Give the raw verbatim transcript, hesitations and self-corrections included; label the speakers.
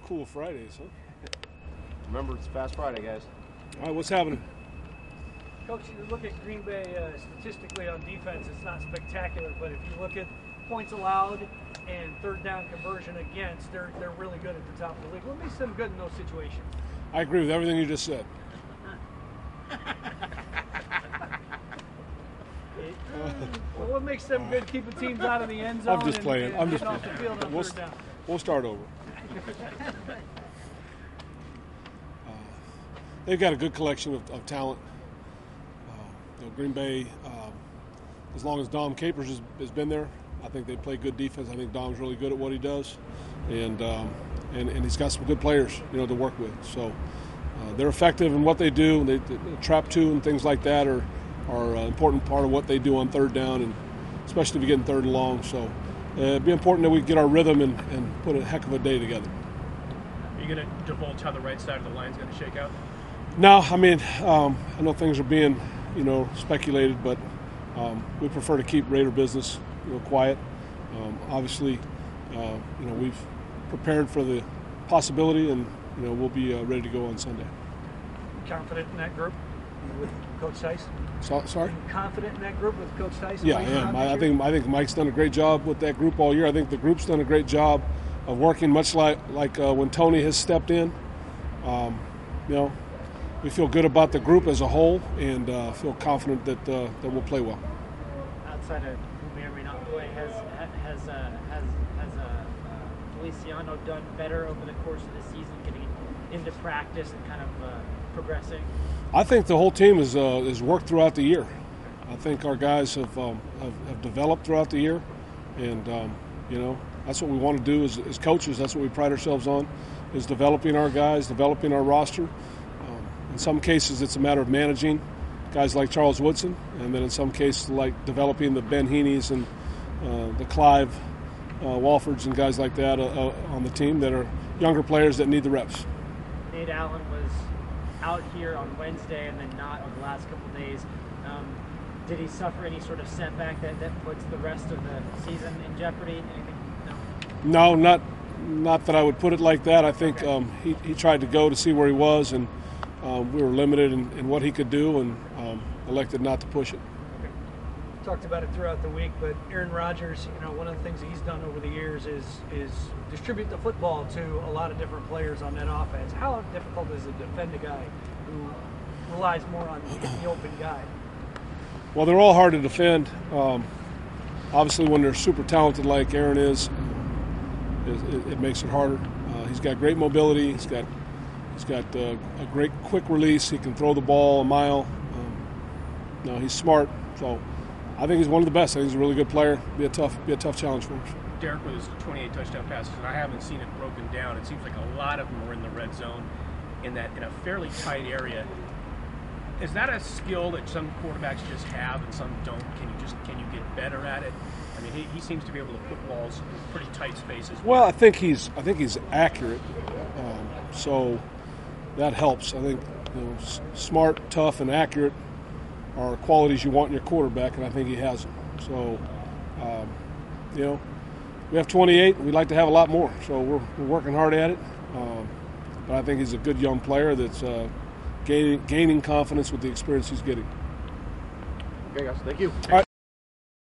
Speaker 1: cool Fridays, huh?
Speaker 2: Remember, it's Fast Friday, guys.
Speaker 1: All right, what's happening?
Speaker 3: Coach, you look at Green Bay uh, statistically on defense, it's not spectacular, but if you look at points allowed and third down conversion against, they're they're really good at the top of the league. What makes them good in those situations?
Speaker 1: I agree with everything you just said.
Speaker 3: Well, what makes them good keeping teams out of the end zone?
Speaker 1: I'm just
Speaker 3: and,
Speaker 1: playing.
Speaker 3: And
Speaker 1: I'm just
Speaker 3: off
Speaker 1: playing.
Speaker 3: the field on
Speaker 1: We'll,
Speaker 3: third down?
Speaker 1: we'll start over. Uh, they've got a good collection of, of talent. Uh, you know, Green Bay, um, as long as Dom Capers has, has been there, I think they play good defense. I think Dom's really good at what he does, and um, and, and he's got some good players, you know, to work with. So uh, they're effective in what they do. They, they, trap two and things like that are are an important part of what they do on third down, and especially if you get in third and long. So uh, it'd be important that we get our rhythm and, and put a heck of a day together.
Speaker 4: Are you going to divulge how the right side of the line is going to shake out?
Speaker 1: No, I mean, um, I know things are being, you know, speculated, but um, we prefer to keep Raider business, you know, quiet. Um, obviously, uh, you know, we've prepared for the possibility, and you know, we'll be uh, ready to go on Sunday.
Speaker 3: Confident in that group with Coach Tyson?
Speaker 1: So, sorry?
Speaker 3: Confident in that group with Coach Tyson?
Speaker 1: Yeah, I am. I, I think I think Mike's done a great job with that group all year. I think the group's done a great job of working, much like like uh, when Tony has stepped in. Um, you know, we feel good about the group as a whole, and uh, feel confident that uh, that we'll play well.
Speaker 5: Outside of who may or may not play, has has uh, has has uh, uh, Feliciano done better over the course of the season, getting into practice and kind of uh, progressing?
Speaker 1: I think the whole team has uh, has worked throughout the year. I think our guys have um, have, have developed throughout the year, and um, you know, that's what we want to do as, as coaches. That's what we pride ourselves on, is developing our guys, developing our roster. Um, in some cases, it's a matter of managing guys like Charles Woodson, and then in some cases, like developing the Ben Heaney's and uh, the Clive uh, Walfords and guys like that uh, uh, on the team that are younger players that need the reps.
Speaker 5: Nate Allen was out here on Wednesday and then not on the last couple of days. Um, did he suffer any sort of setback that, that puts the rest of the season in jeopardy? Anything? No.
Speaker 1: No, not not that I would put it like that. I think
Speaker 5: okay.
Speaker 1: um, he, he tried to go to see where he was, and um, we were limited in, in what he could do, and um, elected not to push it.
Speaker 3: Talked about it throughout the week, but Aaron Rodgers, you know, one of the things he's done over the years is is distribute the football to a lot of different players on that offense. How difficult is it to defend a guy who relies more on the open guy?
Speaker 1: Well, they're all hard to defend. Um, obviously, when they're super talented like Aaron is, it, it, it makes it harder. Uh, he's got great mobility. He's got he's got uh, a great quick release. He can throw the ball a mile. Um, no, he's smart. So I think he's one of the best. I think he's a really good player. Be a tough be a tough challenge for us.
Speaker 4: Derek with his twenty-eight touchdown passes, and I haven't seen it broken down. It seems like a lot of them are in the red zone, in that in a fairly tight area. Is that a skill that some quarterbacks just have and some don't? Can you just can you get better at it? I mean, he, he seems to be able to put balls in pretty tight spaces.
Speaker 1: Well, I think he's I think he's accurate, um, so that helps. I think you know, s- smart, tough, and accurate are qualities you want in your quarterback, and I think he has them. So, um, you know, we have twenty-eight. We'd like to have a lot more, so we're, we're working hard at it. Um, but I think he's a good young player that's uh, gaining, gaining confidence with the experience he's getting.
Speaker 2: Okay, guys. Thank you.
Speaker 1: All right.